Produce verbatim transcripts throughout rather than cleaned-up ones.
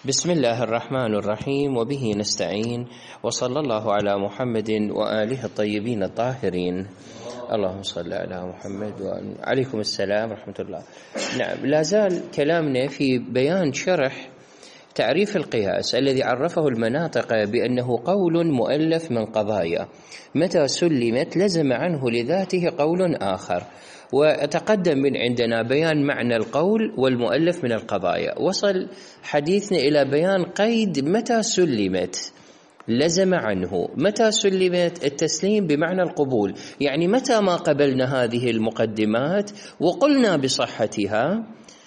بسم الله الرحمن الرحيم، وبه نستعين، وصلى الله على محمد وآله الطيبين الطاهرين. اللهم صل على محمد وعليكم السلام ورحمة الله. نعم، لا زال كلامنا في بيان شرح تعريف القياس الذي عرفه المناطق بأنه قول مؤلف من قضايا متى سلمت لزم عنه لذاته قول آخر. وتقدم من عندنا بيان معنى القول والمؤلف من القضايا. وصل حديثنا إلى بيان قيد متى سلمت لزم عنه. متى سلمت؟ التسليم بمعنى القبول، يعني متى ما قبلنا هذه المقدمات وقلنا بصحتها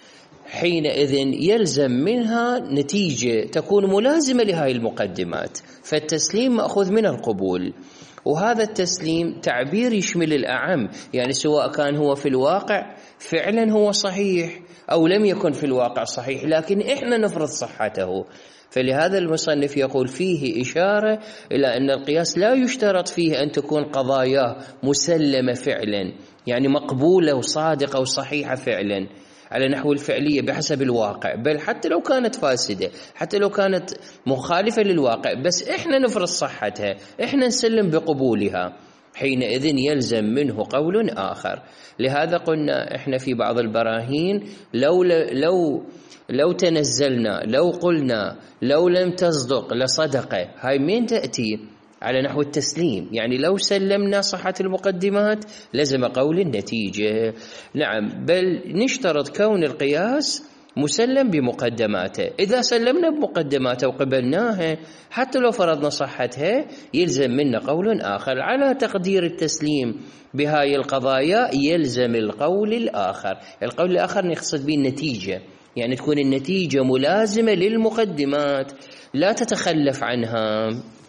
حينئذ يلزم منها نتيجة تكون ملازمة لهذه المقدمات، فالتسليم مأخوذ من القبول. وهذا التسليم تعبير يشمل الأعم، يعني سواء كان هو في الواقع فعلا هو صحيح أو لم يكن في الواقع صحيح، لكن إحنا نفرض صحته. فلهذا المصنف يقول فيه إشارة إلى أن القياس لا يشترط فيه أن تكون قضاياه مسلمة فعلا، يعني مقبولة وصادقة وصحيحة فعلا على نحو الفعلية بحسب الواقع، بل حتى لو كانت فاسدة، حتى لو كانت مخالفة للواقع، بس إحنا نفرض صحتها، إحنا نسلم بقبولها، حينئذ يلزم منه قول آخر. لهذا قلنا إحنا في بعض البراهين لو لو لو تنزلنا، لو قلنا لو لم تصدق لصدق، هاي مين تأتي؟ على نحو التسليم، يعني لو سلمنا صحة المقدمات لزم قول النتيجة. نعم، بل نشترط كون القياس مسلم بمقدماته. إذا سلمنا بمقدماته وقبلناها حتى لو فرضنا صحتها يلزم منا قول آخر. على تقدير التسليم بهاي القضايا يلزم القول الآخر. القول الآخر نقصد به النتيجة، يعني تكون النتيجة ملازمة للمقدمات لا تتخلف عنها.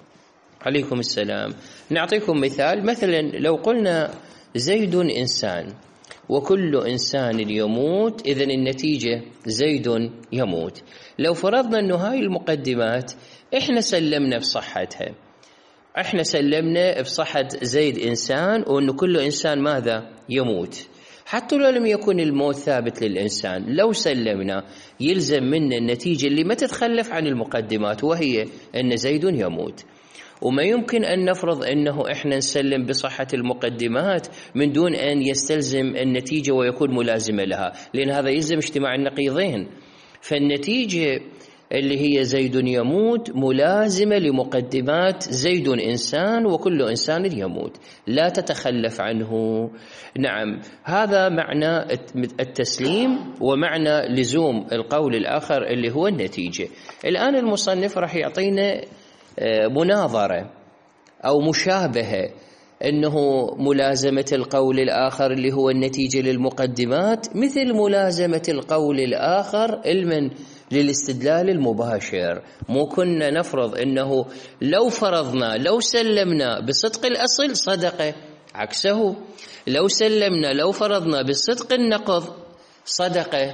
عليكم السلام. نعطيكم مثال. مثلا لو قلنا زيد إنسان وكل إنسان يموت، إذن النتيجة زيد يموت. لو فرضنا أنه هاي المقدمات إحنا سلمنا بصحتها، إحنا سلمنا بصحة زيد إنسان وأنه كل إنسان ماذا؟ يموت، حتى لو لم يكن الموت ثابت للإنسان، لو سلمنا يلزم منا النتيجة اللي ما تتخلف عن المقدمات، وهي أن زيد يموت. وما يمكن أن نفرض أنه إحنا نسلم بصحة المقدمات من دون أن يستلزم النتيجة ويكون ملازمة لها، لأن هذا يلزم اجتماع النقيضين. فالنتيجة اللي هي زيد يموت ملازمة لمقدمات زيد إنسان وكل إنسان يموت، لا تتخلف عنه. نعم، هذا معنى التسليم ومعنى لزوم القول الآخر اللي هو النتيجة. الآن المصنف راح يعطينا مناظرة أو مشابهة، أنه ملازمة القول الآخر اللي هو النتيجة للمقدمات مثل ملازمة القول الآخر المن للاستدلال المباشر. مو كنا نفرض أنه لو فرضنا لو سلمنا بصدق الأصل صدقه، عكسه لو سلمنا لو فرضنا بصدق النقض صدقه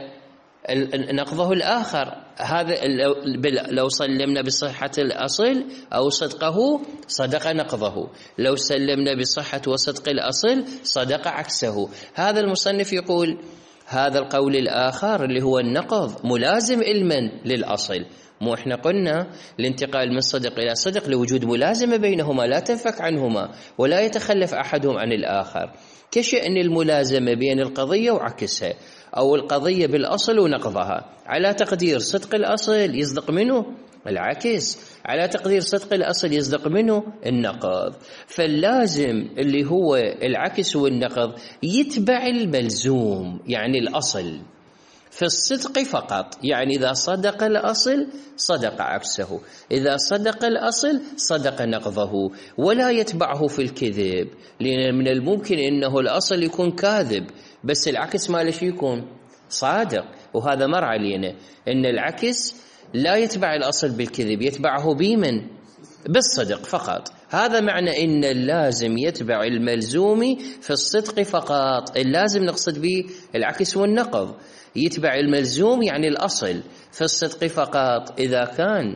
نقضه الآخر. هذا لو سلمنا بصحة الأصل أو صدقه صدق نقضه، لو سلمنا بصحة وصدق الأصل صدق عكسه. هذا المصنف يقول هذا القول الآخر اللي هو النقض ملازم علما للأصل. مو احنا قلنا الانتقال من صدق إلى صدق لوجود ملازمة بينهما لا تنفك عنهما ولا يتخلف أحدهم عن الآخر، كشأن الملازمة بين القضية وعكسها، أو القضية بالأصل ونقضها. على تقدير صدق الأصل يصدق منه العكس، على تقدير صدق الأصل يصدق منه النقض. فاللازم اللي هو العكس والنقض يتبع الملزوم، يعني الأصل في الصدق فقط، يعني إذا صدق الأصل صدق عكسه، إذا صدق الأصل صدق نقضه، ولا يتبعه في الكذب، لأن من الممكن أنه الأصل يكون كاذب بس العكس ما له يكون صادق، وهذا مر علينا أن العكس لا يتبع الأصل بالكذب، يتبعه بمن؟ بالصدق فقط. هذا معنى إن اللازم يتبع الملزوم في الصدق فقط. اللازم نقصد به العكس والنقض، يتبع الملزوم يعني الأصل في الصدق فقط. إذا كان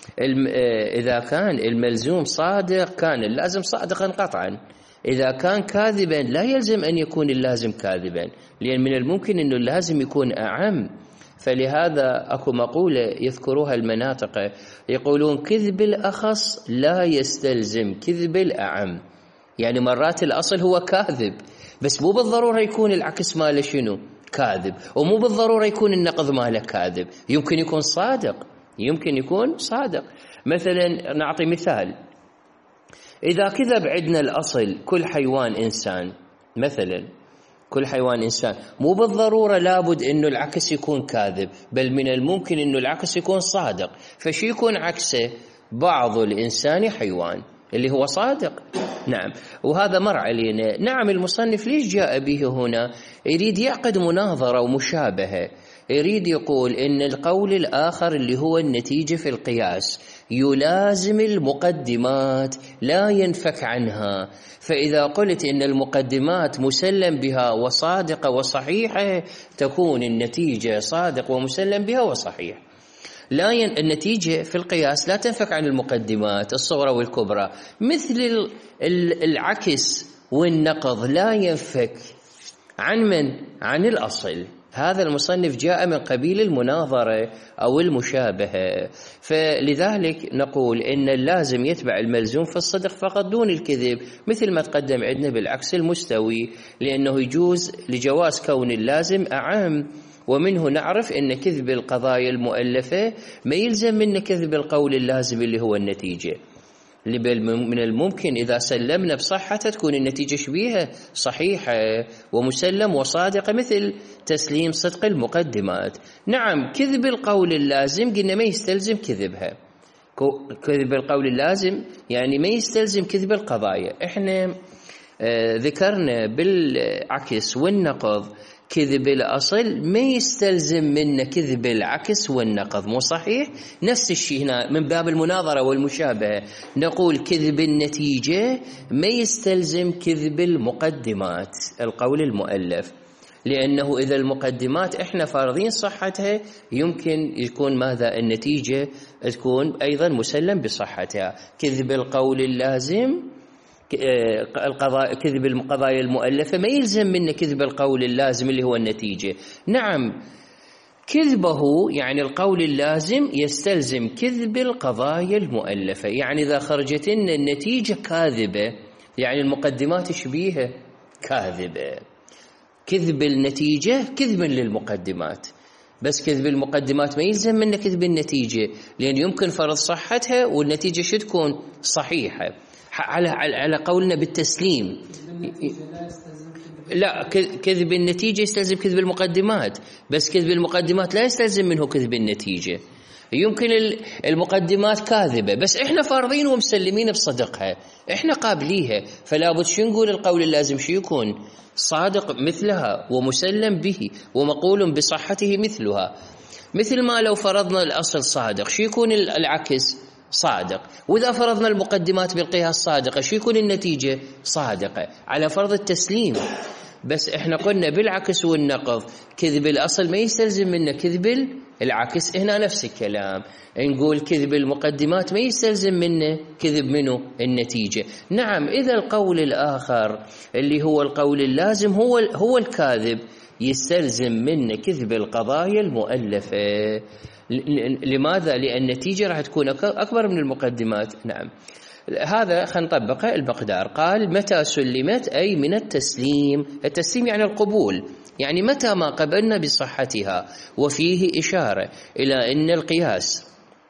إذا كان الملزوم صادق كان اللازم صادقا قطعا، إذا كان كاذبا لا يلزم أن يكون اللازم كاذبا، لأن من الممكن أنه اللازم يكون أعم فلهذا أكو مقولة يذكروها المناطق يقولون كذب الأخص لا يستلزم كذب الأعم. يعني مرات الأصل هو كاذب، بس مو بالضرورة يكون العكس ماله شنو كاذب، ومو بالضرورة يكون النقض ماله كاذب، يمكن يكون صادق، يمكن يكون صادق. مثلا نعطي مثال، إذا كذب عندنا الأصل كل حيوان إنسان، مثلا كل حيوان إنسان، مو بالضرورة لابد إنه العكس يكون كاذب، بل من الممكن إنه العكس يكون صادق. فشي يكون عكسه؟ بعض الإنسان حيوان، اللي هو صادق. نعم، وهذا مر علينا. نعم، المصنف ليش جاء به هنا؟ يريد يعقد مناظرة ومشابهة، يريد يقول إن القول الآخر اللي هو النتيجة في القياس يلازم المقدمات لا ينفك عنها. فإذا قلت إن المقدمات مسلم بها وصادقة وصحيحة، تكون النتيجة صادق ومسلم بها وصحيح. لا ين... النتيجة في القياس لا تنفك عن المقدمات الصغرى والكبرى، مثل العكس والنقض لا ينفك عن من؟ عن الأصل. هذا المصنف جاء من قبيل المناظرة أو المشابهة. فلذلك نقول إن اللازم يتبع الملزوم في الصدق فقط دون الكذب، مثل ما تقدم عندنا بالعكس المستوي، لأنه يجوز لجواز كون اللازم أعم. ومنه نعرف أن كذب القضايا المؤلفة ما يلزم من كذب القول اللازم اللي هو النتيجة. من الممكن إذا سلمنا بصحة تكون النتيجة شبيهة صحيحة ومسلم وصادقة، مثل تسليم صدق المقدمات. نعم، كذب القول اللازم قلنا ما يستلزم كذبها، كذب القول اللازم يعني ما يستلزم كذب القضايا. احنا ذكرنا بالعكس والنقض كذب الأصل ما يستلزم منا كذب العكس والنقض، مو صحيح؟ نفس الشيء هنا من باب المناظرة والمشابهة نقول كذب النتيجة ما يستلزم كذب المقدمات القول المؤلف، لأنه إذا المقدمات إحنا فارضين صحتها يمكن يكون ماذا؟ النتيجة تكون أيضا مسلم بصحتها. كذب القول اللازم القضاء كذب القضايا المؤلفة ما يلزم منه كذب القول اللازم اللي هو النتيجة. نعم، كذبه يعني القول اللازم يستلزم كذب القضايا المؤلفة، يعني إذا خرجت لنا النتيجة كاذبة يعني المقدمات شبيهة كاذبة. كذب النتيجة كذب للمقدمات، بس كذب المقدمات ما يلزم منه كذب النتيجة، لأن يمكن فرض صحتها والنتيجة شو تكون صحيحة على على قولنا بالتسليم. لا، كذب النتيجة يستلزم كذب المقدمات، بس كذب المقدمات لا يستلزم منه كذب النتيجة. يمكن المقدمات كاذبة بس إحنا فارضين ومسلمين بصدقها، إحنا قابليها، فلا بد شو نقول القول اللازم شو يكون؟ صادق مثلها ومسلم به ومقول بصحته مثلها. مثل ما لو فرضنا الأصل صادق شو يكون العكس؟ صادق. وإذا فرضنا المقدمات بالقياس صادقة شو يكون النتيجة؟ صادقة على فرض التسليم. بس إحنا قلنا بالعكس والنقض كذب الأصل ما يستلزم منا كذب العكس، هنا نفس الكلام نقول كذب المقدمات ما يستلزم منا كذب منه النتيجة. نعم، إذا القول الآخر اللي هو القول اللازم هو هو الكاذب يستلزم منا كذب القضايا المؤلفة. لماذا؟ لأن النتيجة راح تكون أكبر من المقدمات. نعم، هذا خلينا نطبقه. المقدار قال متى سلمت أي من التسليم، التسليم يعني القبول، يعني متى ما قبلنا بصحتها. وفيه إشارة إلى أن القياس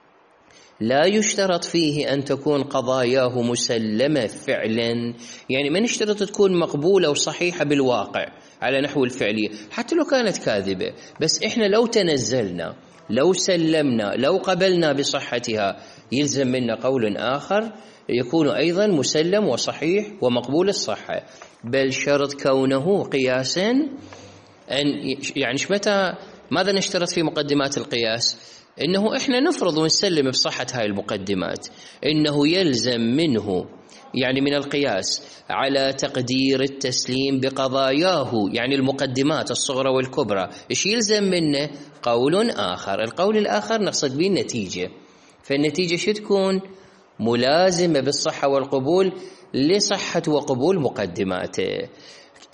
لا يشترط فيه أن تكون قضاياه مسلمة فعلا، يعني ما نشترط تكون مقبولة وصحيحة بالواقع على نحو الفعلية حتى لو كانت كاذبة، بس إحنا لو تنزلنا لو سلمنا لو قبلنا بصحتها يلزم منا قول آخر يكون أيضا مسلم وصحيح ومقبول الصحة. بل شرط كونه قياسا أن يعني متى ماذا نشترط في مقدمات القياس؟ إنه إحنا نفرض ونسلم بصحة هاي المقدمات، إنه يلزم منه يعني من القياس على تقدير التسليم بقضاياه، يعني المقدمات الصغرى والكبرى إيش يلزم منه؟ قول آخر. القول الآخر نقصد به النتيجة، فالنتيجة شو تكون؟ ملازمة بالصحة والقبول لصحة وقبول مقدماته.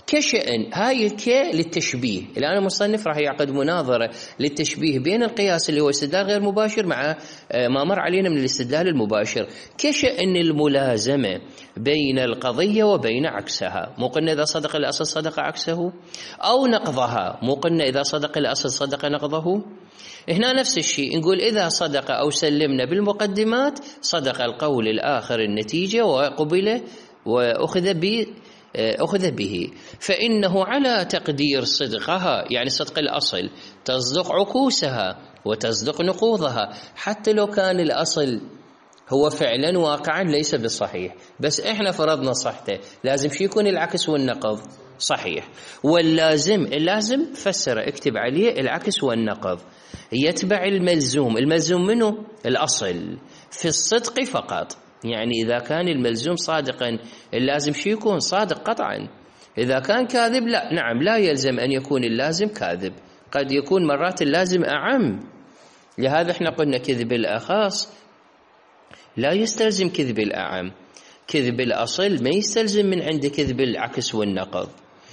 كشأن هاي الك للتشبيه. الآن المصنف راح يعقد مناظرة للتشبيه بين القياس اللي هو استدلال غير مباشر مع ما مر علينا من الاستدلال المباشر. كشأن الملازمة بين القضية وبين عكسها، مو قلنا إذا صدق الأصل صدق عكسه، أو نقضها، مو قلنا إذا صدق الأصل صدق نقضه. هنا نفس الشيء، نقول إذا صدق أو سلمنا بالمقدمات صدق القول الآخر النتيجة وقبل وأخذ به أخذ به، فإنه على تقدير صدقها، يعني صدق الأصل، تصدق عكوسها وتصدق نقوضها، حتى لو كان الأصل هو فعلا واقعا ليس بالصحيح، بس إحنا فرضنا صحته، لازم شي يكون العكس والنقض صحيح. واللازم، اللازم فسر اكتب عليه العكس والنقض، يتبع الملزوم. الملزوم منه الأصل في الصدق فقط، يعني إذا كان الملزوم صادقا اللازم شي يكون صادق قطعا. إذا كان كاذب لا، نعم لا يلزم أن يكون اللازم كاذب، قد يكون مرات اللازم أعم. لهذا احنا قلنا كذب الأخص لا يستلزم كذب الأعم، كذب الأصل ما يستلزم من عند كذب العكس والنقض.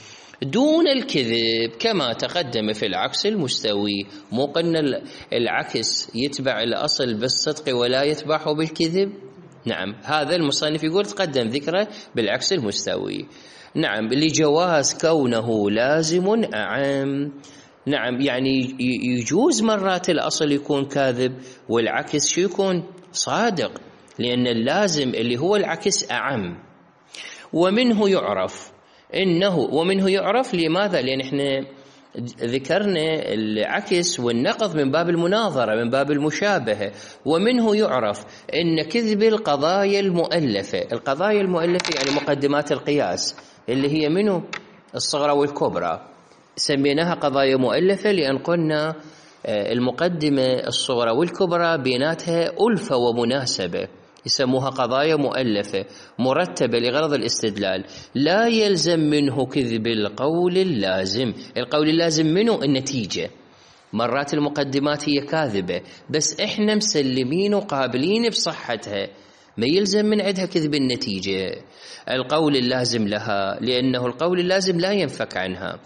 دون الكذب كما تقدم في العكس المستوي، مو قلنا العكس يتبع الأصل بالصدق ولا يتبعه بالكذب. نعم، هذا المصنف يقول تقدم ذكره بالعكس المستوي. نعم، لجواز كونه لازم أعم. نعم، يعني يجوز مرات الأصل يكون كاذب والعكس شو يكون صادق، لأن اللازم اللي هو العكس أعم. ومنه يعرف إنه ومنه يعرف لماذا؟ لأن إحنا ذكرنا العكس والنقض من باب المناظرة، من باب المشابهة. ومنه يعرف إن كذب القضايا المؤلفة، القضايا المؤلفة يعني مقدمات القياس اللي هي منه الصغرى والكبرى، سميناها قضايا مؤلفة لأن قلنا المقدمة الصغرى والكبرى بيناتها ألفة ومناسبة، يسموها قضايا مؤلفة مرتبة لغرض الاستدلال. لا يلزم منه كذب القول اللازم. القول اللازم منه النتيجة. مرات المقدمات هي كاذبة بس إحنا مسلمين وقابلين بصحتها، ما يلزم من عندها كذب النتيجة. القول اللازم لها لأنه القول اللازم لا ينفك عنها.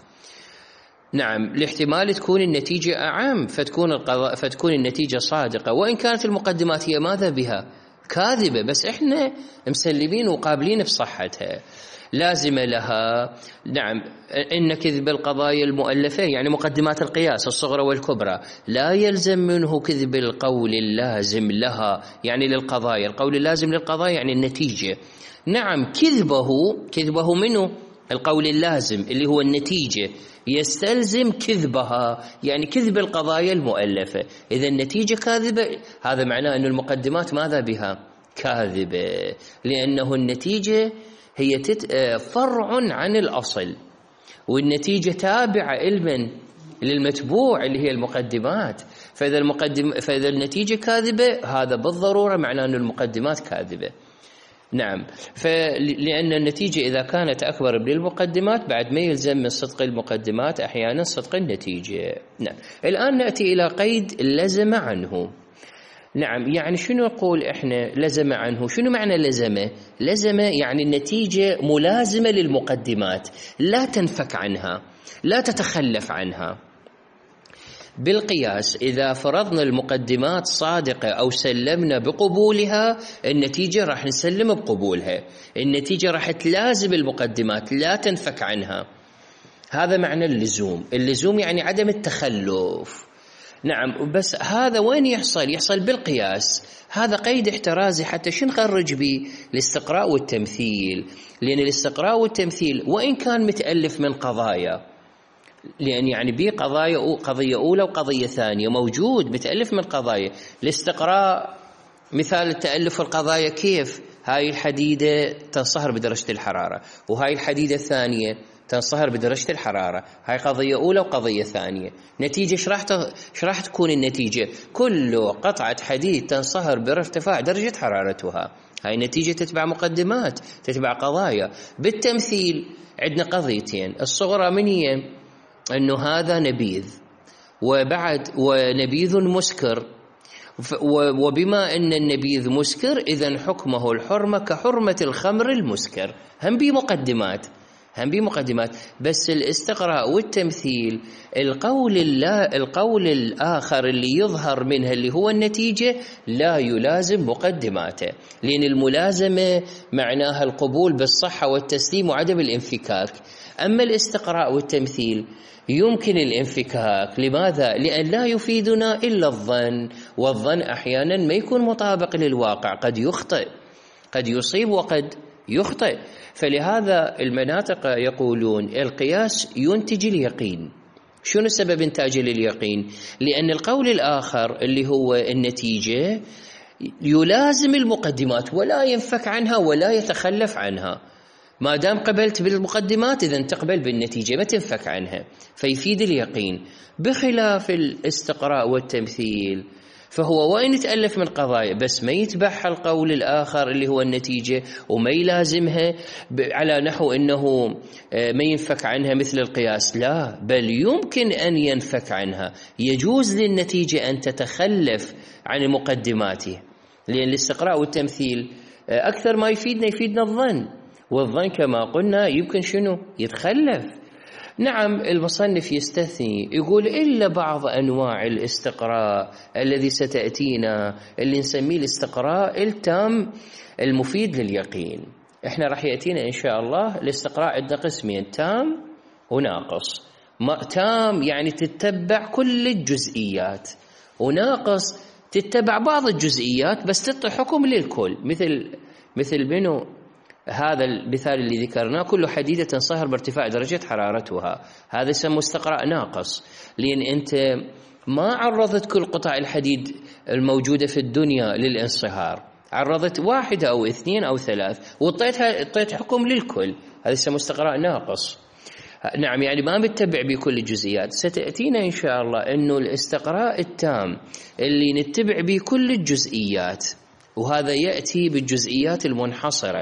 نعم، لاحتمال تكون النتيجة أعم فتكون القضاء فتكون النتيجة صادقة، وإن كانت المقدمات هي ماذا بها كاذبة، بس إحنا مسلمين وقابلين بصحتها. لازم لها. نعم، إن كذب القضايا المؤلفة يعني مقدمات القياس الصغرى والكبرى لا يلزم منه كذب القول اللازم لها، يعني للقضايا. القول اللازم للقضايا يعني النتيجة. نعم، كذبه كذبه منه القول اللازم اللي هو النتيجة يستلزم كذبها، يعني كذب القضايا المؤلفة. إذا النتيجة كاذبة هذا معناه أن المقدمات ماذا بها كاذبة، لأنه النتيجة هي فرع عن الأصل، والنتيجة تابعة علما للمتبوع اللي هي المقدمات. فإذا المقدم فإذا النتيجة كاذبة هذا بالضرورة معناه أن المقدمات كاذبة. نعم، فلأن النتيجة إذا كانت أكبر من المقدمات بعد ما يلزم من صدق المقدمات أحيانا صدق النتيجة. نعم، الآن نأتي إلى قيد لزم عنه. نعم، يعني شنو نقول إحنا لزم عنه؟ شنو معنى لزمه؟ لزم يعني النتيجة ملازمة للمقدمات، لا تنفك عنها، لا تتخلف عنها. بالقياس إذا فرضنا المقدمات صادقة أو سلمنا بقبولها النتيجة راح نسلم بقبولها، النتيجة راح تلازم المقدمات لا تنفك عنها. هذا معنى اللزوم. اللزوم يعني عدم التخلف. نعم، بس هذا وين يحصل؟ يحصل بالقياس. هذا قيد احترازي حتى شو نخرج به الاستقراء والتمثيل، لأن الاستقراء والتمثيل وإن كان متألف من قضايا، لأن يعني بيه قضايا قضية أولى وقضية ثانية موجود متألف من قضايا. الاستقراء مثال التألف القضايا كيف؟ هاي الحديدة تنصهر بدرجة الحرارة، وهاي الحديدة الثانية تنصهر بدرجة الحرارة، هاي قضية أولى وقضية ثانية. نتيجة ايش راح ايش راح تكون النتيجة؟ كل قطعة حديد تنصهر بارتفاع درجة حرارتها. هاي نتيجة تتبع مقدمات، تتبع قضايا. بالتمثيل عندنا قضيتين، الصغرى من هي؟ أنه هذا نبيذ، وبعد ونبيذ مسكر، وبما أن النبيذ مسكر إذن حكمه الحرمة كحرمة الخمر المسكر. هم بمقدمات، هم بمقدمات. بس الاستقراء والتمثيل القول القول الآخر اللي يظهر منها اللي هو النتيجة لا يلازم مقدماته، لأن الملازمة معناها القبول بالصحة والتسليم وعدم الانفكاك. أما الاستقراء والتمثيل يمكن الانفكاك. لماذا؟ لأن لا يفيدنا إلا الظن، والظن أحيانا ما يكون مطابق للواقع، قد يخطئ، قد يصيب وقد يخطئ. فلهذا المناطق يقولون القياس ينتج اليقين. شنو سبب إنتاجه لليقين؟ لأن القول الآخر اللي هو النتيجة يلازم المقدمات ولا ينفك عنها ولا يتخلف عنها. ما دام قبلت بالمقدمات إذن تقبل بالنتيجة، ما تنفك عنها، فيفيد اليقين. بخلاف الاستقراء والتمثيل فهو وإن يتألف من قضايا بس ما يتبعها القول الآخر اللي هو النتيجة وما يلازمها على نحو أنه ما ينفك عنها مثل القياس، لا، بل يمكن أن ينفك عنها. يجوز للنتيجة أن تتخلف عن مقدماته، لأن الاستقراء والتمثيل أكثر ما يفيدنا يفيدنا الظن، والظن كما قلنا يمكن شنو يتخلف. نعم المصنف يستثني يقول إلا بعض أنواع الاستقراء الذي ستأتينا اللي نسميه الاستقراء التام المفيد لليقين. احنا راح يأتينا إن شاء الله الاستقراء عندنا قسمين، تام وناقص. تام يعني تتبع كل الجزئيات، وناقص تتبع بعض الجزئيات بس تعطي حكم للكل. مثل مثل منو هذا المثال اللي ذكرناه، كل حديدة تنصهر بارتفاع درجة حرارتها، هذا يسمى استقراء ناقص، لأن أنت ما عرضت كل قطع الحديد الموجودة في الدنيا للانصهار، عرضت واحدة أو اثنين أو ثلاث وطيتها طيت حكم للكل، هذا يسمى استقراء ناقص. نعم يعني ما بتتبع بكل الجزئيات. ستأتينا إن شاء الله أنه الاستقراء التام اللي نتبع بكل الجزئيات، وهذا يأتي بالجزئيات المنحصرة.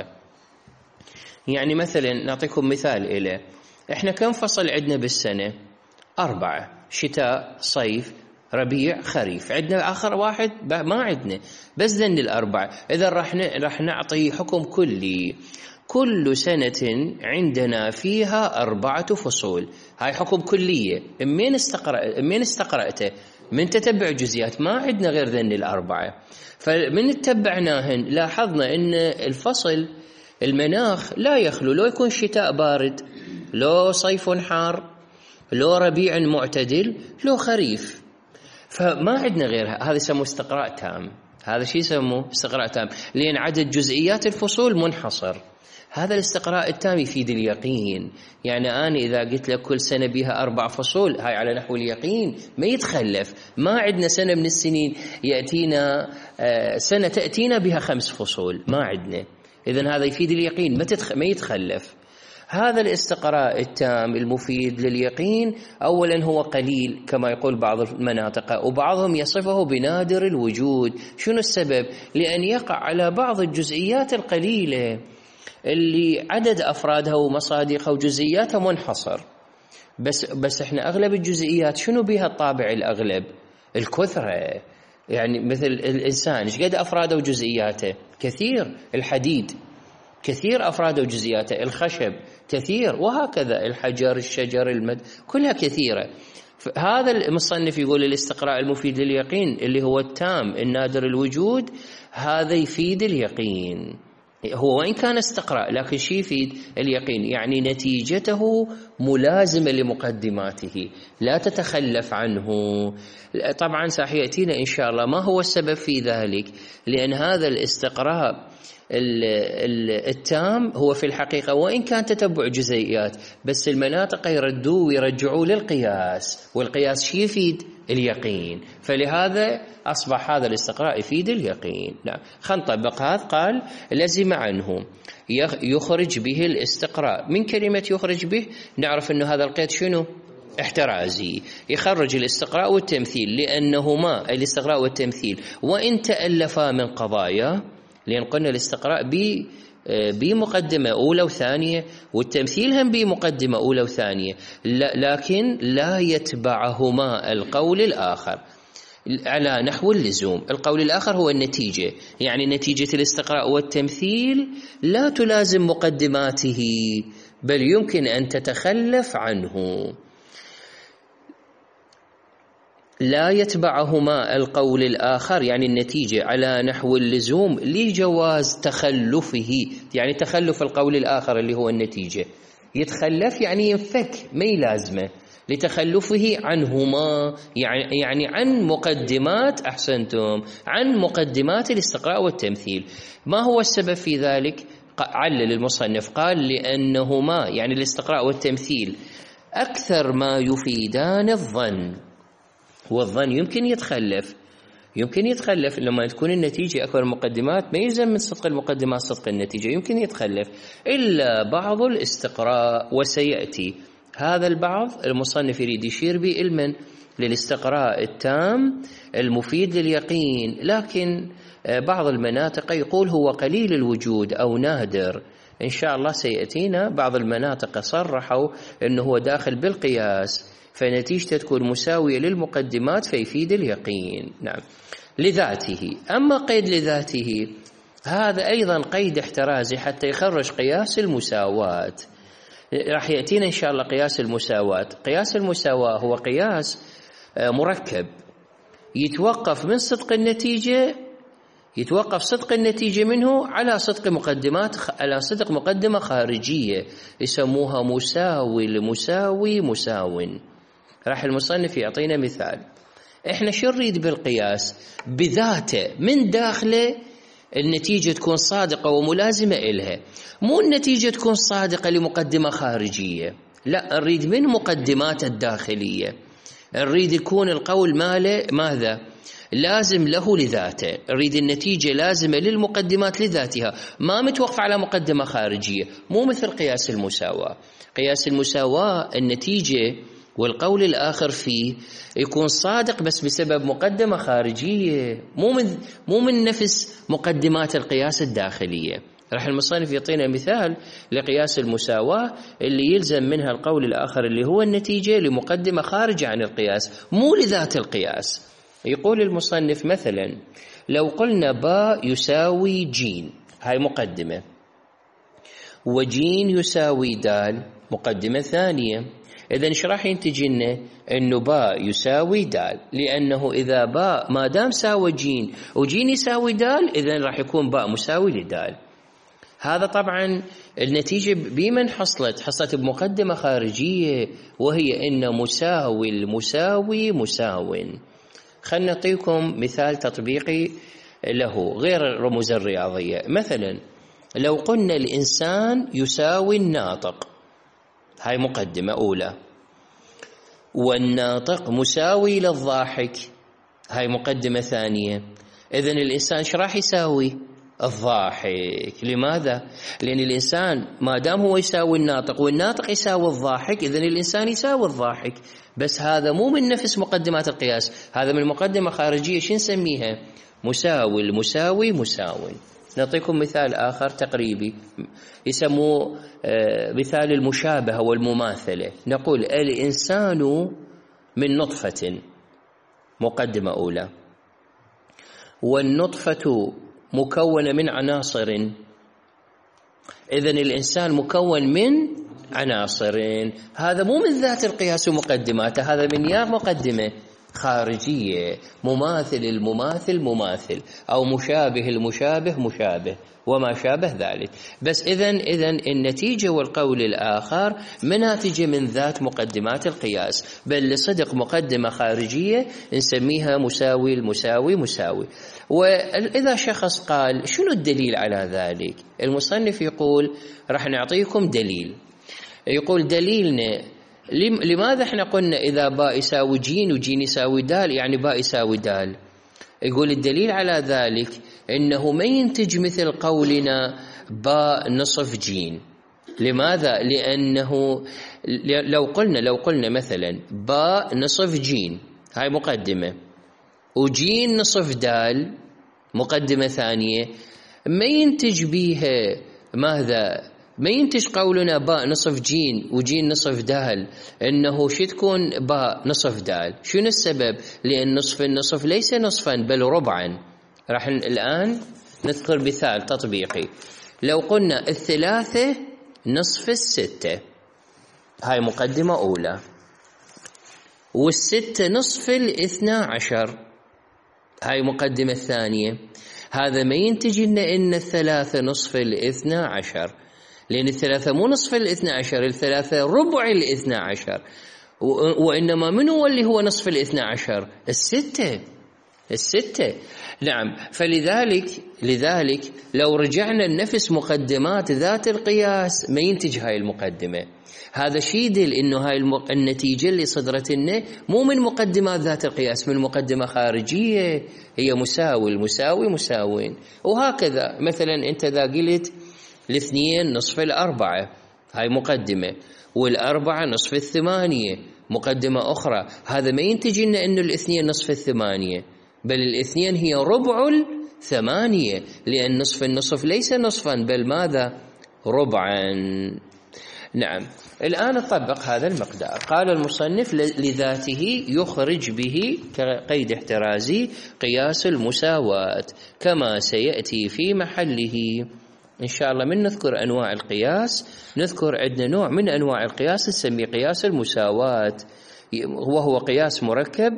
يعني مثلا نعطيكم مثال إليه، إحنا كم فصل عندنا بالسنة؟ أربعة، شتاء صيف ربيع خريف. عندنا آخر واحد ما عندنا، بس ذن الأربعة. إذا راح راح نعطي حكم كلي، كل سنة عندنا فيها أربعة فصول، هاي حكم كلية. من استقرأ من استقرأته من تتبع جزئيات، ما عندنا غير ذن الأربعة. فمن تتبعناهن لاحظنا أن الفصل المناخ لا يخلو، لو يكون شتاء بارد، لو صيف حار، لو ربيع معتدل، لو خريف، فما عندنا غيرها. هذا يسموه استقراء تام. هذا شيء يسموه استقراء تام، لأن عدد جزئيات الفصول منحصر. هذا الاستقراء التام يفيد اليقين. يعني أنا إذا قلت لك كل سنة بها أربع فصول، هاي على نحو اليقين ما يتخلف. ما عندنا سنة من السنين يأتينا سنة تأتينا بها خمس فصول، ما عندنا. إذن هذا يفيد اليقين، ما, تتخ... ما يتخلف. هذا الاستقراء التام المفيد لليقين أولا هو قليل كما يقول بعض المناطق، وبعضهم يصفه بنادر الوجود. شنو السبب؟ لأن يقع على بعض الجزئيات القليلة اللي عدد أفرادها ومصادقها وجزئياتها منحصر. بس بس احنا أغلب الجزئيات شنو بها الطابع الأغلب؟ الكثرة. يعني مثل الإنسان إيش قد أفراده وجزئياته؟ كثير. الحديد كثير أفراده وجزئياته، الخشب كثير، وهكذا الحجر، الشجر، المد، كلها كثيرة. هذا المصنف يقول الاستقراء المفيد لليقين اللي هو التام النادر الوجود، هذا يفيد اليقين. هو وإن كان استقراء لكن شيء يفيد اليقين، يعني نتيجته ملازمة لمقدماته لا تتخلف عنه. طبعا سيأتينا إن شاء الله ما هو السبب في ذلك، لأن هذا الاستقراء التام هو في الحقيقة وإن كان تتبع جزئيات، بس المناطق يردوا ويرجعوا للقياس، والقياس شيء يفيد اليقين، فلهذا أصبح هذا الاستقراء يفيد اليقين. نعم. خلينا نطبق هذا. قال لزم عنه يخرج به الاستقراء. من كلمة يخرج به نعرف أنه هذا القيد شنو؟ احترازي. يخرج الاستقراء والتمثيل، لأنهما الاستقراء والتمثيل وإن تألفا من قضايا، لأن قلنا الاستقراء بمقدمة أولى وثانية، والتمثيل هم بمقدمة أولى وثانية، لكن لا يتبعهما القول الآخر على نحو اللزوم. القول الآخر هو النتيجة، يعني نتيجة الاستقراء والتمثيل لا تلازم مقدماته بل يمكن أن تتخلف عنه. لا يتبعهما القول الآخر، يعني النتيجة على نحو اللزوم لجواز تخلفه، يعني تخلف القول الآخر اللي هو النتيجة، يتخلف يعني ينفك ما يلازمه، لتخلفه عنهما يعني يعني عن مقدمات، أحسنتم، عن مقدمات الاستقراء والتمثيل. ما هو السبب في ذلك؟ علل المصنف قال لأنهما يعني الاستقراء والتمثيل أكثر ما يفيدان الظن، والظن يمكن يتخلف، يمكن يتخلف لما تكون النتيجة أكبر المقدمات، ما يلزم من صدق المقدمات صدق النتيجة، يمكن يتخلف إلا بعض الاستقراء. وسيأتي هذا البعض المصنف يريد يشير به علما للاستقراء التام المفيد لليقين، لكن بعض المناطق يقول هو قليل الوجود أو نادر. إن شاء الله سيأتينا بعض المناطق صرحوا أنه هو داخل بالقياس، فنتيجته تكون مساوية للمقدمات فيفيد اليقين. نعم، لذاته. أما قيد لذاته هذا أيضا قيد احترازي حتى يخرج قياس المساواة. راح يأتينا إن شاء الله قياس المساواة. قياس المساواة هو قياس مركب يتوقف من صدق النتيجة، يتوقف صدق النتيجة منه على صدق مقدمات، على صدق مقدمة خارجية يسموها مساوي المساوي مساو. راح المصنف يعطينا مثال. احنا شو نريد بالقياس؟ بذاته من داخله النتيجة تكون صادقة وملازمة إلها، مو النتيجة تكون صادقة لمقدمة خارجية، لا، نريد من مقدمات الداخلية، نريد يكون القول ماله ماذا؟ لازم له لذاته، نريد النتيجة لازمة للمقدمات لذاتها، ما متوقف على مقدمة خارجية، مو مثل قياس المساواة. قياس المساواة النتيجة والقول الآخر فيه يكون صادق بس بسبب مقدمة خارجية، مو من مو من نفس مقدمات القياس الداخلية. راح المصنف يعطينا مثال لقياس المساواة اللي يلزم منها القول الآخر اللي هو النتيجة لمقدمة خارجة عن القياس، مو لذات القياس. يقول المصنف مثلا لو قلنا باء يساوي جيم، هاي مقدمة، وجيم يساوي دال مقدمة ثانية، إذن إيش راح ينتج لنا؟ إنه باء يساوي دال، لأنه إذا باء ما دام ساوي جين وجين يساوي دال، إذن راح يكون باء مساوي لدال. هذا طبعا النتيجة بمن حصلت؟ حصلت بمقدمة خارجية، وهي إن مساوي المساوي مساو. خلنا نعطيكم مثال تطبيقي له غير الرموز الرياضية. مثلا لو قلنا الإنسان يساوي الناطق، هاي مقدمة أولى، والناطق مساوي للضاحك، هاي مقدمة ثانية، إذن الإنسان ايش راح يساوي؟ الضاحك. لماذا؟ لأن الإنسان ما دام هو يساوي الناطق والناطق يساوي الضاحك، إذن الإنسان يساوي الضاحك، بس هذا مو من نفس مقدمات القياس، هذا من مقدمة خارجية. شو نسميها؟ مساوي المساوي مساوي. نعطيكم مثال آخر تقريبي يسموه مثال المشابهة والمماثلة. نقول الإنسان من نطفة، مقدمة أولى، والنطفة مكونة من عناصر، إذن الإنسان مكون من عناصر. هذا مو من ذات القياس ومقدماته، هذا من يا مقدمة خارجية، مماثل المماثل مماثل، أو مشابه المشابه مشابه وما شابه ذلك. بس إذن إذن النتيجة والقول الآخر مناتجة من ذات مقدمات القياس، بل لصدق مقدمة خارجية نسميها مساوي المساوي مساوي. وإذا شخص قال شنو الدليل على ذلك؟ المصنف يقول راح نعطيكم دليل. يقول دليلنا لماذا احنا قلنا إذا باء يساوي جين وجين يساوي دال يعني باء يساوي دال؟ يقول الدليل على ذلك إنه ما ينتج مثل قولنا باء نصف جين. لماذا؟ لأنه لو قلنا لو قلنا مثلا باء نصف جين، هاي مقدمة، وجين نصف دال مقدمة ثانية، ما ينتج بيها ماذا؟ ما ينتج قولنا باء نصف جين وجين نصف دال إنه شو تكون باء نصف دال. شنو السبب؟ لأن نصف النصف ليس نصفا بل ربعا. راح الآن نذكر مثال تطبيقي. لو قلنا الثلاثة نصف الستة، هاي مقدمة أولى. والستة نصف الاثنى عشر، هاي مقدمة ثانية. هذا ما ينتج لنا إن الثلاثة نصف الاثنى عشر، لأن الثلاثة مو نصف الاثنى عشر، الثلاثة ربع الاثنى عشر، وإنما من هو اللي هو نصف الاثنى عشر؟ الستة الستة نعم. فلذلك لذلك لو رجعنا لنفس مقدمات ذات القياس ما ينتج هاي المقدمة. هذا شيء يدل إنه هاي النتيجة اللي صدرت لنا مو من مقدمات ذات القياس، من مقدمة خارجية، هي مساوي المساوي مساوين. وهكذا مثلا أنت إذا قلت الاثنين نصف الأربعة، هاي مقدمة، والأربعة نصف الثمانية، مقدمة أخرى. هذا ما ينتج لنا إنه الاثنين نصف الثمانية، بل الاثنين هي ربع الثمانية، لأن نصف النصف ليس نصفا بل ماذا؟ ربعا. نعم. الآن نطبق هذا المقدار. قال المصنف لذاته يخرج به كقيد احترازي قياس المساواة كما سيأتي في محله إن شاء الله. من نذكر أنواع القياس، نذكر عندنا نوع من أنواع القياس نسميه قياس المساواة، وهو قياس مركب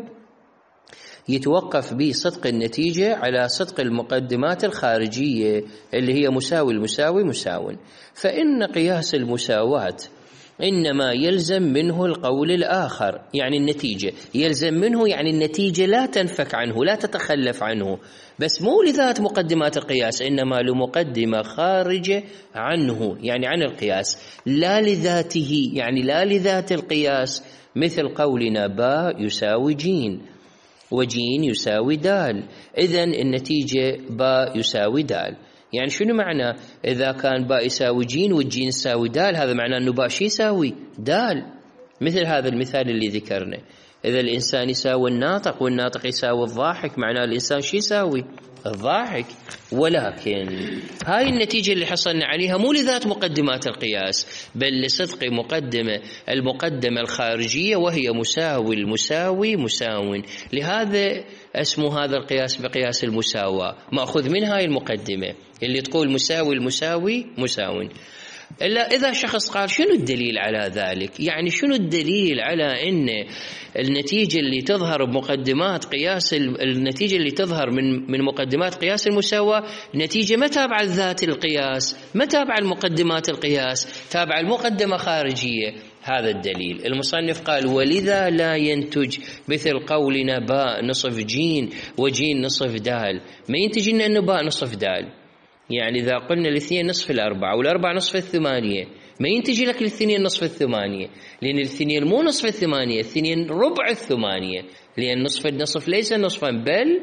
يتوقف به صدق النتيجة على صدق المقدمات الخارجية اللي هي مساوي المساوي مساو. فإن قياس المساواة إنما يلزم منه القول الآخر، يعني النتيجة يلزم منه، يعني النتيجة لا تنفك عنه لا تتخلف عنه، بس مو لذات مقدمات القياس، إنما لمقدمة خارجة عنه يعني عن القياس، لا لذاته يعني لا لذات القياس، مثل قولنا باء يساوي جيم وجين يساوي دال، إذن النتيجة باء يساوي دال. يعني شنو معنى إذا كان باء يساوي جين والجين يساوي دال؟ هذا معناه أنه باء شي يساوي دال. مثل هذا المثال اللي ذكرنا، إذا الإنسان يساوي الناطق والناطق يساوي الضاحك، معناه الإنسان شي يساوي؟ الضاحك. ولكن هاي النتيجة اللي حصلنا عليها مو لذات مقدمات القياس، بل لصدق مقدمة المقدمة الخارجية، وهي مساوي المساوي مساو. لهذا اسمه هذا القياس بقياس المساواة، مأخذ من هاي المقدمة اللي تقول مساوي المساوي مساو. إلا إذا شخص قال شنو الدليل على ذلك؟ يعني شنو الدليل على أن النتيجة اللي تظهر بمقدمات قياس النتيجة اللي تظهر من من مقدمات قياس المساواة نتيجة ما تابعة لذات القياس، ما تابعة لمقدمات القياس، تابعة المقدمة خارجية. هذا الدليل. المصنف قال ولذا لا ينتج مثل قولنا باء نصف جين وجين نصف دال، ما ينتج لنا أنه باء نصف دال. يعني إذا قلنا الاثنين نصف الأربعة والأربعة نصف الثمانية، ما ينتج لك الاثنين نصف الثمانية، لأن الاثنين مو نصف الثمانية، الاثنين ربع الثمانية، لأن نصف النصف ليس نصفا بل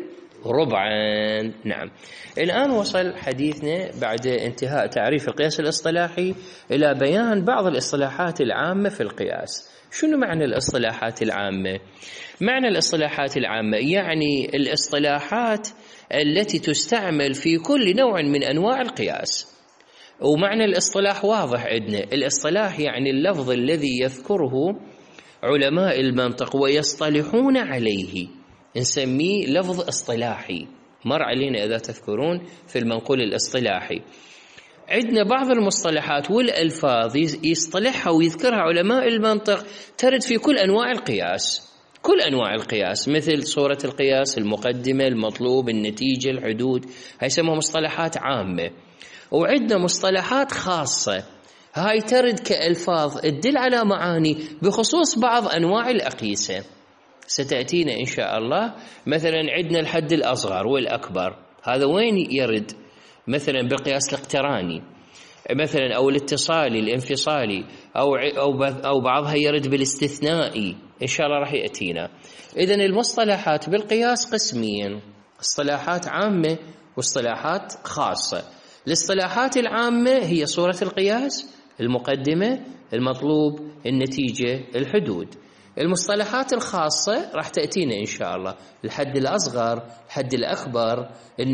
ربعا. نعم. الآن وصل حديثنا بعد انتهاء تعريف القياس الاصطلاحي إلى بيان بعض الاصطلاحات العامة في القياس. شنو معنى الاصطلاحات العامة؟ معنى الاصطلاحات العامة يعني الاصطلاحات التي تستعمل في كل نوع من أنواع القياس. ومعنى الاصطلاح واضح عندنا، الاصطلاح يعني اللفظ الذي يذكره علماء المنطق ويصطلحون عليه، نسميه لفظ اصطلاحي. مر علينا إذا تذكرون في المنقول الاصطلاحي عندنا بعض المصطلحات والألفاظ يصطلحها ويذكرها علماء المنطق ترد في كل أنواع القياس، كل أنواع القياس، مثل صورة القياس، المقدمة، المطلوب، النتيجة، الحدود، هاي يسموها مصطلحات عامة. وعندنا مصطلحات خاصة، هاي ترد كألفاظ تدل على معاني بخصوص بعض أنواع الأقيسة، ستأتينا إن شاء الله. مثلا عندنا الحد الأصغر والأكبر، هذا وين يرد؟ مثلا بالقياس الاقتراني مثلا، أو الاتصالي الانفصالي، أو أو أو بعضها يرد بالاستثنائي، إن شاء الله راح يأتينا. إذن المصطلحات بالقياس قسمين، اصطلاحات عامة واصطلاحات خاصة. الاصطلاحات العامة هي صورة القياس، المقدمة، المطلوب، النتيجة، الحدود. المصطلحات الخاصة راح تأتينا إن شاء الله، الحد الأصغر، الحد الأكبر،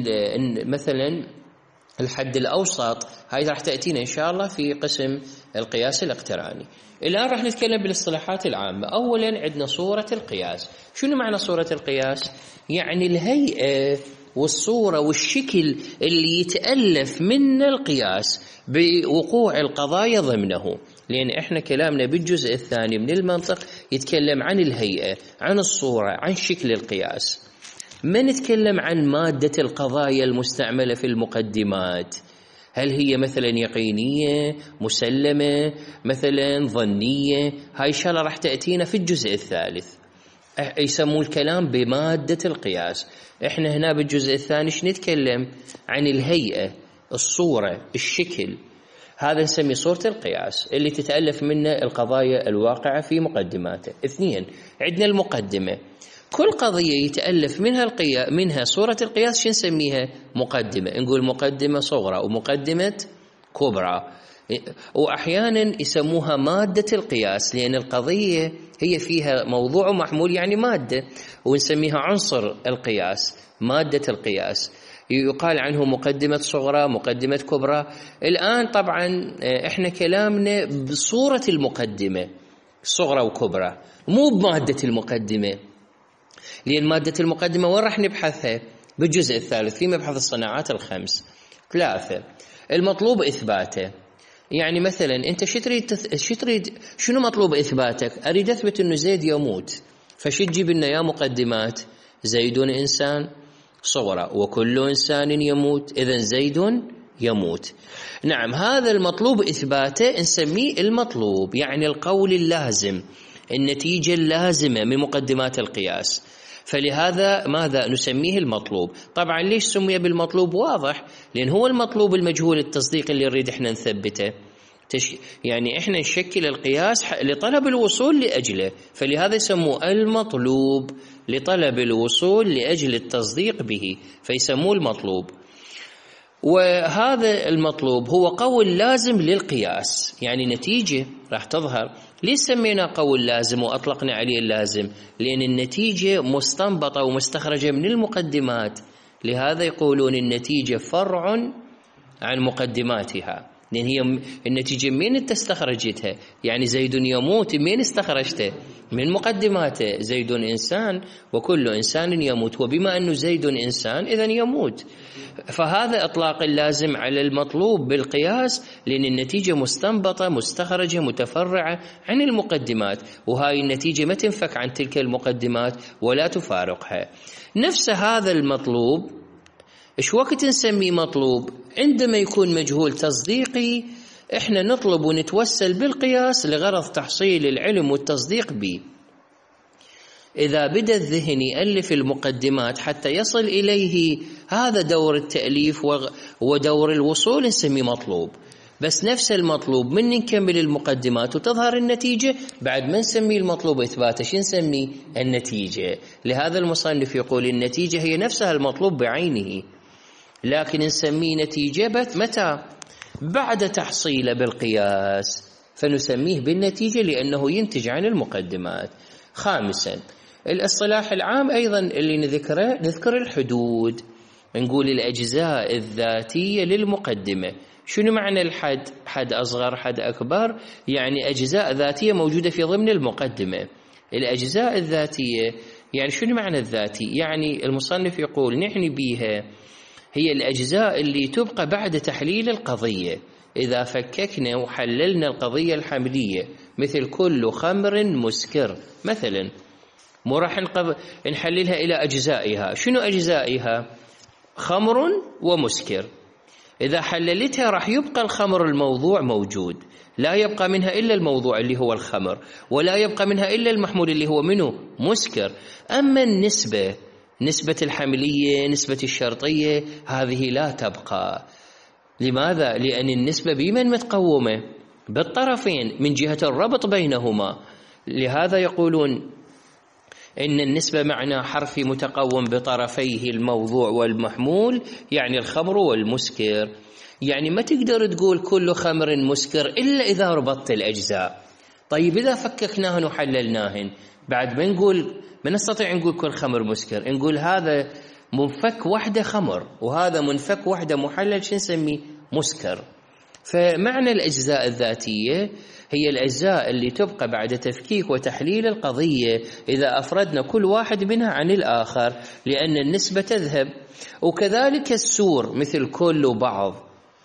مثلا الحد الأوسط، هاي راح تأتينا إن شاء الله في قسم القياس الاقتراني. الآن راح نتكلم بالاصطلاحات العامة. أولا عندنا صورة القياس. شنو معنى صورة القياس؟ يعني الهيئة والصورة والشكل اللي يتألف من القياس بوقوع القضايا ضمنه. لأن إحنا كلامنا بالجزء الثاني من المنطق يتكلم عن الهيئة، عن الصورة، عن شكل القياس، ما نتكلم عن مادة القضايا المستعملة في المقدمات. هل هي مثلا يقينية، مسلمة، مثلا ظنية؟ هاي إن شاء الله راح تأتينا في الجزء الثالث، يسموا الكلام بمادة القياس. إحنا هنا بالجزء الثاني نتكلم عن الهيئة، الصورة، الشكل، هذا نسميه صورة القياس اللي تتألف منه القضايا الواقعة في مقدماته. اثنين، عندنا المقدمة. كل قضية يتألف منها القياس، منها صورة القياس، شو نسميها؟ مقدمة. نقول مقدمة صغرى ومقدمة كبرى، وأحيانا يسموها مادة القياس، لأن القضية هي فيها موضوع ومحمول يعني مادة، ونسميها عنصر القياس، مادة القياس. يقال عنه مقدمة صغرى، مقدمة كبرى. الآن طبعا احنا كلامنا بصورة المقدمة صغرى وكبرى، مو بمادة المقدمة، لأن مادة المقدمة وين راح نبحثها؟ بالجزء الثالث في مبحث الصناعات الخمس. ثلاثة، المطلوب إثباته. يعني مثلا أنت شو تريد تث... شو تريد شنو مطلوب إثباتك؟ أريد أثبت إنه زيد يموت، فشو تجيب لنا يا مقدمات؟ زيد إنسان صغرى وكل إنسان يموت، إذن زيد يموت. نعم، هذا المطلوب إثباته نسميه المطلوب، يعني القول اللازم، النتيجة اللازمة من مقدمات القياس. فلهذا ماذا نسميه المطلوب؟ طبعا ليش سمي بالمطلوب؟ واضح، لأن هو المطلوب المجهول التصديق اللي نريد احنا نثبته. تش... يعني احنا نشكل القياس لطلب الوصول لأجله، فلهذا يسموه المطلوب، لطلب الوصول لأجل التصديق به، فيسموه المطلوب. وهذا المطلوب هو قول لازم للقياس، يعني نتيجة راح تظهر. ليش سمينا قول لازم وأطلقنا عليه اللازم؟ لأن النتيجة مستنبطة ومستخرجة من المقدمات، لهذا يقولون النتيجة فرع عن مقدماتها، لأن هي النتيجة من أنت استخرجتها؟ يعني زيد يموت من استخرجته؟ من مقدماته. زيد إنسان وكل إنسان يموت، وبما أنه زيد إنسان إذن يموت. فهذا إطلاق اللازم على المطلوب بالقياس، لأن النتيجة مستنبطة مستخرجة متفرعة عن المقدمات، وهاي النتيجة ما تنفك عن تلك المقدمات ولا تفارقها. نفس هذا المطلوب إيش وقت نسميه مطلوب؟ عندما يكون مجهول تصديقي، إحنا نطلب ونتوسل بالقياس لغرض تحصيل العلم والتصديق به. إذا بدأ الذهن يألف المقدمات حتى يصل إليه، هذا دور التأليف ودور الوصول نسميه مطلوب. بس نفس المطلوب من نكمل المقدمات وتظهر النتيجة، بعد ما نسميه المطلوب إثباته شو نسميه؟ النتيجة. لهذا المصنف يقول النتيجة هي نفسها المطلوب بعينه، لكن نسميه نتيجة متى؟ بعد تحصيله بالقياس، فنسميه بالنتيجة لأنه ينتج عن المقدمات. خامسا، الاصطلاح العام أيضا اللي نذكره، نذكر الحدود. نقول الأجزاء الذاتية للمقدمة. شنو معنى الحد؟ حد أصغر، حد أكبر، يعني أجزاء ذاتية موجودة في ضمن المقدمة. الأجزاء الذاتية يعني شنو معنى الذاتي؟ يعني المصنف يقول نعني بيها هي الأجزاء اللي تبقى بعد تحليل القضية. إذا فككنا وحللنا القضية الحملية، مثل كل خمر مسكر مثلا، مو راح نحللها إلى أجزائها. شنو أجزائها؟ خمر ومسكر. إذا حللتها راح يبقى الخمر الموضوع موجود، لا يبقى منها إلا الموضوع اللي هو الخمر، ولا يبقى منها إلا المحمول اللي هو منه مسكر. أما النسبة، نسبة الحملية، نسبة الشرطية، هذه لا تبقى. لماذا؟ لأن النسبة بمن متقومة؟ بالطرفين من جهة الربط بينهما. لهذا يقولون إن النسبة معنى حرفي متقوم بطرفيه الموضوع والمحمول، يعني الخمر والمسكر. يعني ما تقدر تقول كل خمر مسكر إلا إذا ربطت الأجزاء. طيب إذا فككناهن وحللناهن، بعد ما نقول ما نستطيع نقول كل خمر مسكر، نقول هذا منفك وحده خمر وهذا منفك وحده محلل، شو نسميه؟ مسكر. فمعنى الأجزاء الذاتية هي الأجزاء اللي تبقى بعد تفكيك وتحليل القضية إذا أفردنا كل واحد منها عن الآخر، لأن النسبة تذهب. وكذلك السور مثل كل وبعض،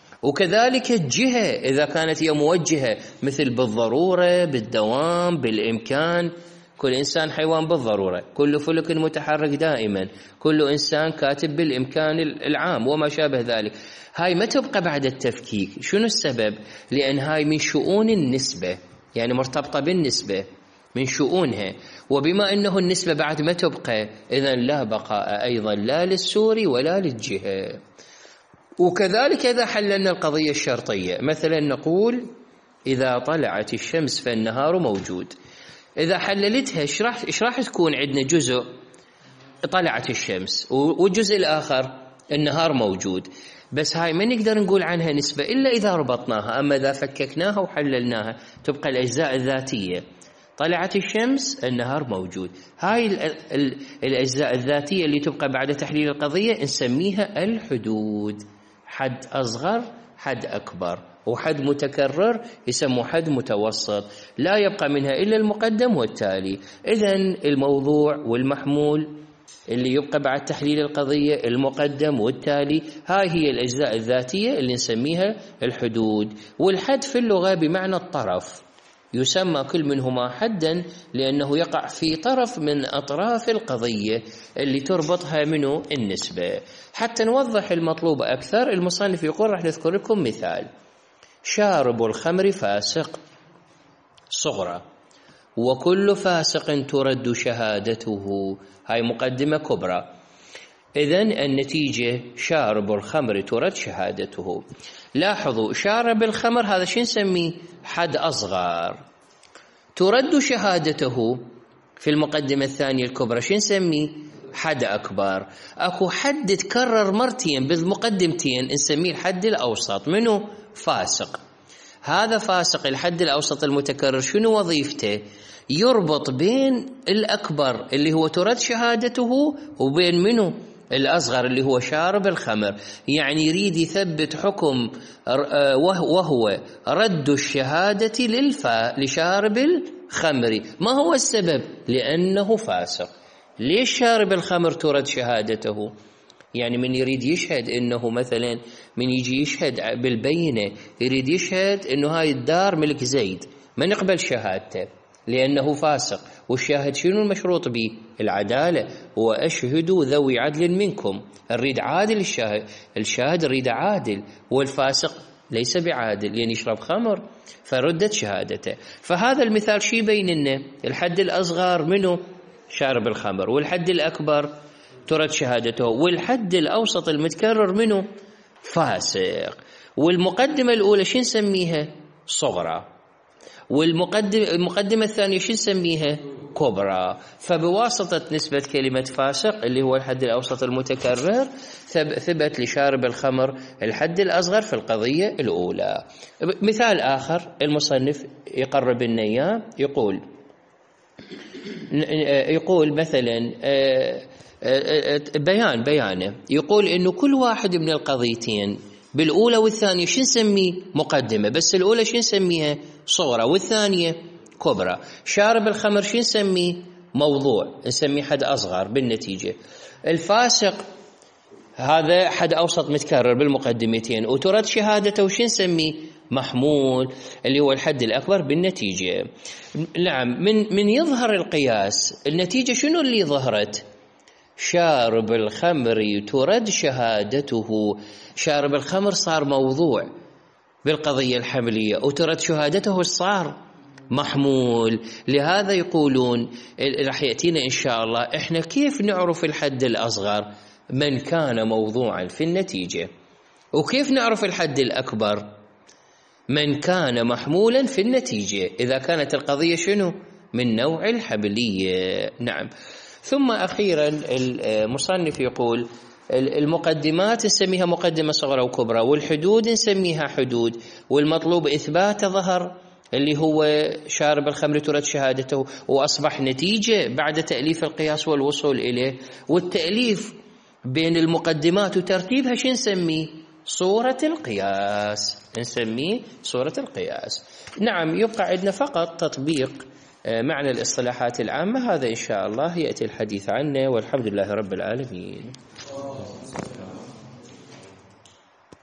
وكذلك الجهة إذا كانت هي موجهة مثل بالضرورة، بالدوام، بالإمكان. كل إنسان حيوان بالضرورة، كل فلك متحرك دائما، كل إنسان كاتب بالإمكان العام وما شابه ذلك. هاي ما تبقى بعد التفكيك. شنو السبب؟ لأن هاي من شؤون النسبة، يعني مرتبطة بالنسبة، من شؤونها. وبما أنه النسبة بعد ما تبقى، إذن لا بقاء أيضا لا للسور ولا للجهة. وكذلك إذا حللنا القضية الشرطية، مثلا نقول إذا طلعت الشمس فالنهار موجود. إذا حللتها إيش راح إيش راح تكون عندنا؟ جزء طلعت الشمس والجزء الآخر النهار موجود، بس هاي ما نقدر نقول عنها نسبة إلا إذا ربطناها. أما إذا فككناها وحللناها تبقى الأجزاء الذاتية. طلعت الشمس النهار موجود. هاي الأجزاء الذاتية اللي تبقى بعد تحليل القضية نسميها الحدود. حد أصغر، حد أكبر، وحد متكرر يسمى حد متوسط، لا يبقى منها إلا المقدم والتالي. إذن الموضوع والمحمول اللي يبقى بعد تحليل القضية المقدم والتالي، هاي هي الأجزاء الذاتية اللي نسميها الحدود. والحد في اللغة بمعنى الطرف، يسمى كل منهما حدا لأنه يقع في طرف من أطراف القضية اللي تربطها منه النسبة. حتى نوضح المطلوب أكثر، المصنف يقول رح نذكر لكم مثال: شارب الخمر فاسق صغرى، وكل فاسق ترد شهادته. هاي مقدمة كبرى. إذن النتيجة شارب الخمر ترد شهادته. لاحظوا شارب الخمر هذا شو نسميه؟ حد أصغر. ترد شهادته في المقدمة الثانية الكبرى شو نسميه؟ حد أكبر. أكو حد تكرر مرتين بالمقدمتين نسميه الحد الأوسط. منه؟ فاسق. هذا فاسق الحد الأوسط المتكرر شنو وظيفته؟ يربط بين الأكبر اللي هو ترد شهادته وبين منه الأصغر اللي هو شارب الخمر. يعني يريد يثبت حكم وهو رد الشهادة للفا لشارب الخمر. ما هو السبب؟ لأنه فاسق. ليش شارب الخمر ترد شهادته؟ يعني من يريد يشهد إنه مثلا من يجي يشهد بالبينة يريد يشهد إنه هاي الدار ملك زيد، ما نقبل شهادته لأنه فاسق. والشاهد شنو المشروط به؟ العدالة. وأشهدوا ذوي عدل منكم. نريد عادل الشاهد، الشاهد نريد عادل، والفاسق ليس بعادل لأن يشرب خمر فردت شهادته. فهذا المثال شي بين لنا؟ الحد الأصغر منه شارب الخمر، والحد الأكبر ترد شهادته، والحد الأوسط المتكرر منه فاسق. والمقدمة الأولى شو نسميها؟ صغرى. والمقدمة المقدمة الثانية شو نسميها؟ كبرى. فبواسطة نسبة كلمة فاسق اللي هو الحد الأوسط المتكرر ثبت لشارب الخمر الحد الأصغر في القضية الأولى. مثال آخر المصنف يقرب لنا إياه، يقول يقول مثلا بيان بيانه يقول إنه كل واحد من القضيتين بالأولى والثانية شو نسميه؟ مقدمة، بس الأولى شو نسميها؟ صغرى، والثانية كبرى. شارب الخمر شو نسميه؟ موضوع، نسميه حد أصغر بالنتيجة. الفاسق هذا حد أوسط متكرر بالمقدمتين، وترد شهادته وشو نسميه؟ محمول، اللي هو الحد الأكبر بالنتيجة. نعم، من من يظهر القياس النتيجة شنو اللي ظهرت؟ شارب الخمر ترد شهادته. شارب الخمر صار موضوع بالقضية الحملية، وترد شهادته صار محمول. لهذا يقولون رح يأتينا إن شاء الله إحنا كيف نعرف الحد الأصغر؟ من كان موضوعا في النتيجة. وكيف نعرف الحد الأكبر؟ من كان محمولا في النتيجة، إذا كانت القضية شنو؟ من نوع الحبلية. نعم. ثم أخيرا المصنف يقول المقدمات نسميها مقدمة صغرى وكبرى، والحدود نسميها حدود، والمطلوب إثبات ظهر اللي هو شارب الخمر ترد شهادته، وأصبح نتيجة بعد تأليف القياس والوصول إليه. والتأليف بين المقدمات وترتيبها شو نسميه؟ صورة القياس، نسميه صورة القياس. نعم، يبقى عندنا فقط تطبيق معنى الاصطلاحات العامة، هذا إن شاء الله يأتي الحديث عنه، والحمد لله رب العالمين.